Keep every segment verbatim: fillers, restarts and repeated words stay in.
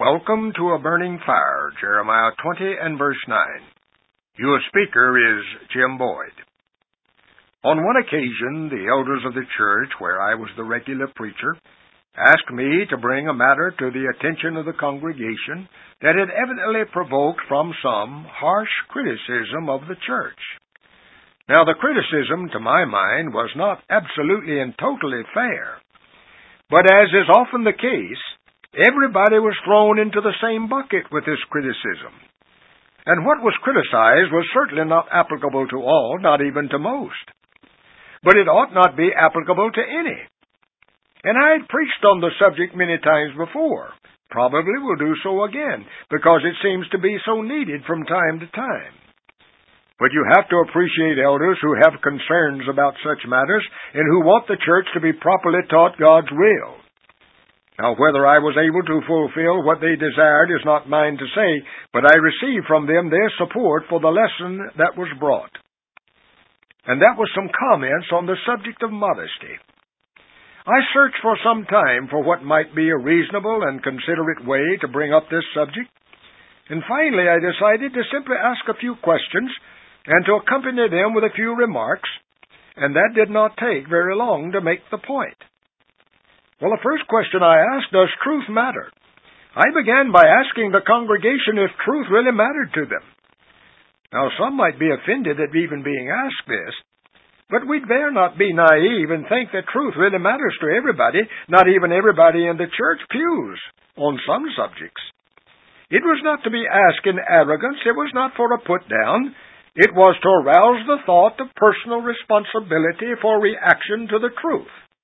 Welcome to A Burning Fire, Jeremiah twenty and verse nine. Your speaker is Jim Boyd. On one occasion, the elders of the church, where I was the regular preacher, asked me to bring a matter to the attention of the congregation that had evidently provoked from some harsh criticism of the church. Now, the criticism, to my mind, was not absolutely and totally fair, but as is often the case, everybody was thrown into the same bucket with this criticism. And what was criticized was certainly not applicable to all, not even to most. But it ought not be applicable to any. And I had preached on the subject many times before. Probably will do so again, because it seems to be so needed from time to time. But you have to appreciate elders who have concerns about such matters and who want the church to be properly taught God's will. Now, whether I was able to fulfill what they desired is not mine to say, but I received from them their support for the lesson that was brought. And that was some comments on the subject of modesty. I searched for some time for what might be a reasonable and considerate way to bring up this subject, and finally I decided to simply ask a few questions and to accompany them with a few remarks, and that did not take very long to make the point. Well, the first question I asked, does truth matter? I began by asking the congregation if truth really mattered to them. Now, some might be offended at even being asked this, but we dare not be naive and think that truth really matters to everybody, not even everybody in the church pews, on some subjects. It was not to be asked in arrogance. It was not for a put-down. It was to arouse the thought of personal responsibility for reaction to the truth.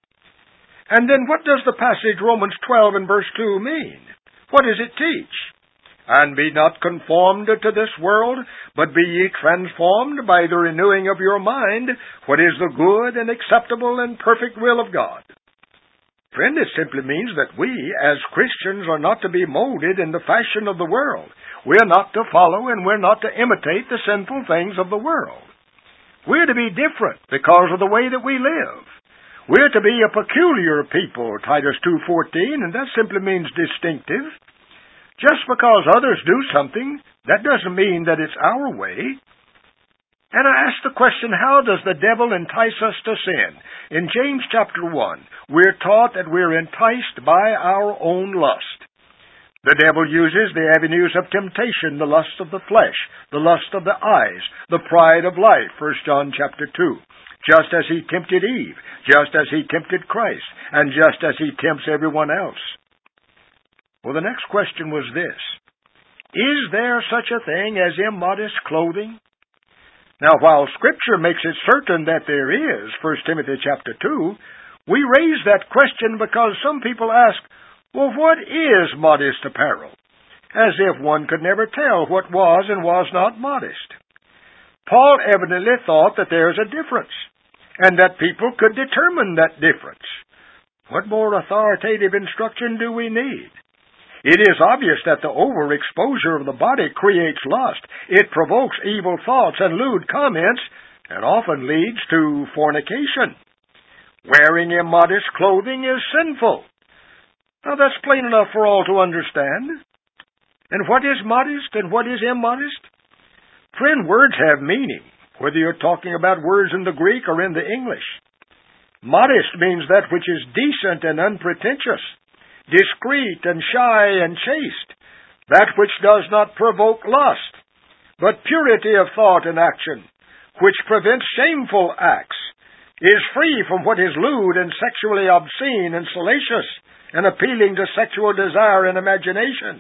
And then what does the passage Romans twelve and verse two mean? What does it teach? And be not conformed to this world, but be ye transformed by the renewing of your mind, what is the good and acceptable and perfect will of God. Friend, it simply means that we, as Christians, are not to be molded in the fashion of the world. We're not to follow and we're not to imitate the sinful things of the world. We're to be different because of the way that we live. We're to be a peculiar people, Titus two fourteen, and that simply means distinctive. Just because others do something, that doesn't mean that it's our way. And I ask the question, how does the devil entice us to sin? In James chapter one, we're taught that we're enticed by our own lust. The devil uses the avenues of temptation, the lust of the flesh, the lust of the eyes, the pride of life, First John chapter two. Just as he tempted Eve, just as he tempted Christ, and just as he tempts everyone else. Well, the next question was this: is there such a thing as immodest clothing? Now, while Scripture makes it certain that there is, First Timothy chapter two, we raise that question because some people ask, well, what is modest apparel? As if one could never tell what was and was not modest. Paul evidently thought that there's a difference, and that people could determine that difference. What more authoritative instruction do we need? It is obvious that the overexposure of the body creates lust. It provokes evil thoughts and lewd comments, and often leads to fornication. Wearing immodest clothing is sinful. Now that's plain enough for all to understand. And what is modest and what is immodest? Friend, words have meaning, whether you're talking about words in the Greek or in the English. Modest means that which is decent and unpretentious, discreet and shy and chaste, that which does not provoke lust, but purity of thought and action, which prevents shameful acts, is free from what is lewd and sexually obscene and salacious, and appealing to sexual desire and imagination.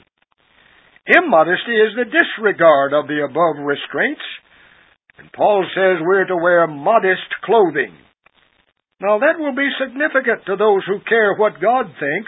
Immodesty is the disregard of the above restraints, and Paul says we're to wear modest clothing. Now that will be significant to those who care what God thinks.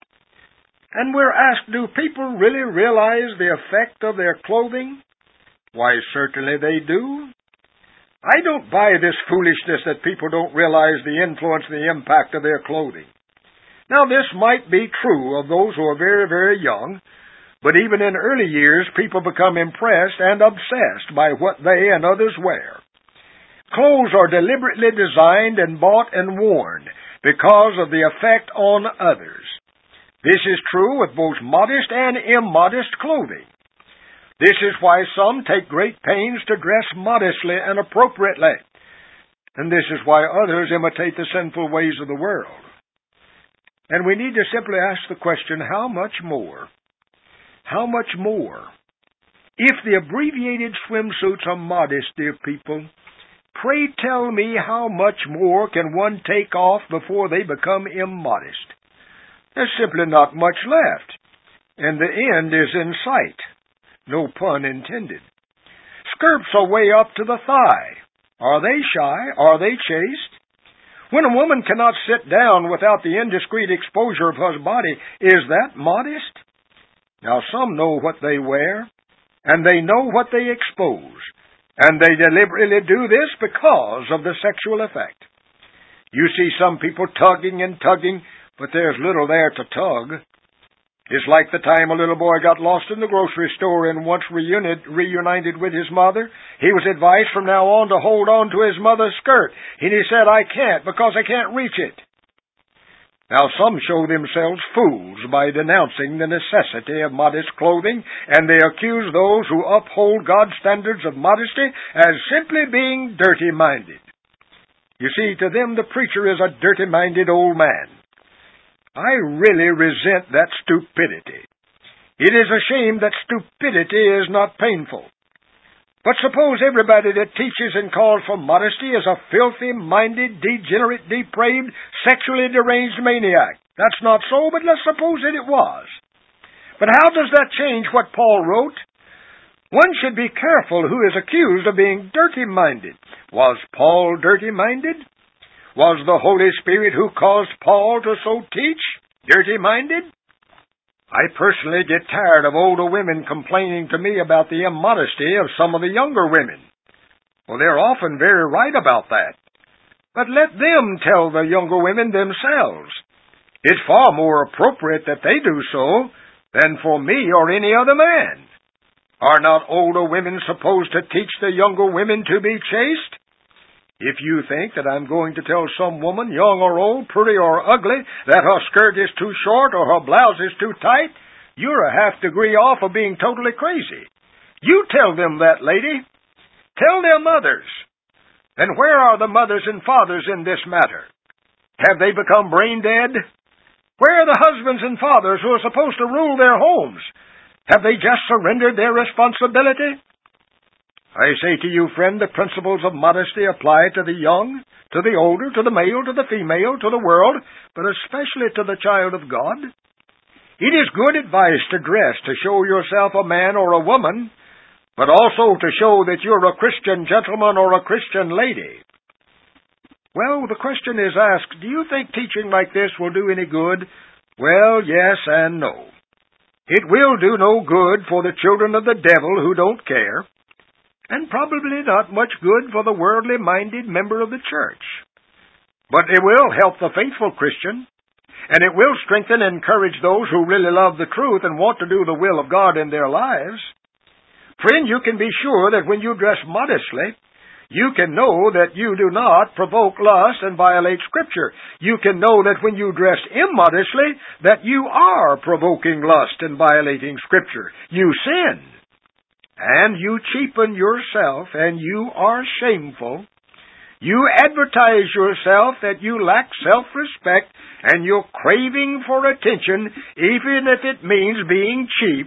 And we're asked, do people really realize the effect of their clothing? Why, certainly they do. I don't buy this foolishness that people don't realize the influence and the impact of their clothing. Now this might be true of those who are very, very young, but even in early years, people become impressed and obsessed by what they and others wear. Clothes are deliberately designed and bought and worn because of the effect on others. This is true with both modest and immodest clothing. This is why some take great pains to dress modestly and appropriately, and this is why others imitate the sinful ways of the world. And we need to simply ask the question, how much more? How much more? If the abbreviated swimsuits are modest, dear people, pray tell me how much more can one take off before they become immodest? There's simply not much left, and the end is in sight. No pun intended. Skirts are way up to the thigh. Are they shy? Are they chaste? When a woman cannot sit down without the indiscreet exposure of her body, is that modest? Now some know what they wear, and they know what they expose, and they deliberately do this because of the sexual effect. You see some people tugging and tugging, but there's little there to tug. It's like the time a little boy got lost in the grocery store and once reunited, reunited with his mother. He was advised from now on to hold on to his mother's skirt, and he said, I can't because I can't reach it. Now some show themselves fools by denouncing the necessity of modest clothing, and they accuse those who uphold God's standards of modesty as simply being dirty-minded. You see, to them the preacher is a dirty-minded old man. I really resent that stupidity. It is a shame that stupidity is not painful. But suppose everybody that teaches and calls for modesty is a filthy-minded, degenerate, depraved, sexually deranged maniac. That's not so, but let's suppose that it was. But how does that change what Paul wrote? One should be careful who is accused of being dirty-minded. Was Paul dirty-minded? Was the Holy Spirit who caused Paul to so teach dirty-minded? I personally get tired of older women complaining to me about the immodesty of some of the younger women. Well, they're often very right about that. But let them tell the younger women themselves. It's far more appropriate that they do so than for me or any other man. Are not older women supposed to teach the younger women to be chaste? If you think that I'm going to tell some woman, young or old, pretty or ugly, that her skirt is too short or her blouse is too tight, you're a half degree off of being totally crazy. You tell them that, lady. Tell their mothers. And where are the mothers and fathers in this matter? Have they become brain dead? Where are the husbands and fathers who are supposed to rule their homes? Have they just surrendered their responsibility? I say to you, friend, the principles of modesty apply to the young, to the older, to the male, to the female, to the world, but especially to the child of God. It is good advice to dress to show yourself a man or a woman, but also to show that you're a Christian gentleman or a Christian lady. Well, the question is asked, do you think teaching like this will do any good? Well, yes and no. It will do no good for the children of the devil who don't care, and probably not much good for the worldly-minded member of the church. But it will help the faithful Christian, and it will strengthen and encourage those who really love the truth and want to do the will of God in their lives. Friend, you can be sure that when you dress modestly, you can know that you do not provoke lust and violate Scripture. You can know that when you dress immodestly, that you are provoking lust and violating Scripture. You sin. And you cheapen yourself, and you are shameful. You advertise yourself that you lack self-respect, and you're craving for attention, even if it means being cheap.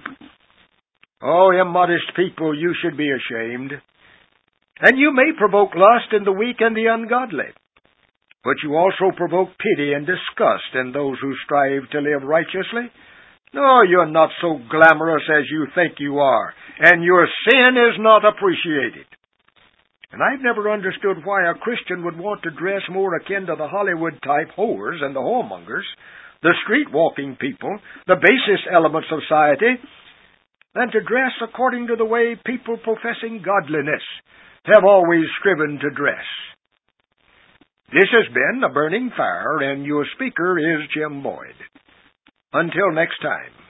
Oh, immodest people, you should be ashamed. And you may provoke lust in the weak and the ungodly, but you also provoke pity and disgust in those who strive to live righteously. No, you're not so glamorous as you think you are, and your sin is not appreciated. And I've never understood why a Christian would want to dress more akin to the Hollywood-type whores and the whoremongers, the street-walking people, the basest elements of society, than to dress according to the way people professing godliness have always striven to dress. This has been A Burning Fire, and your speaker is Jim Boyd. Until next time.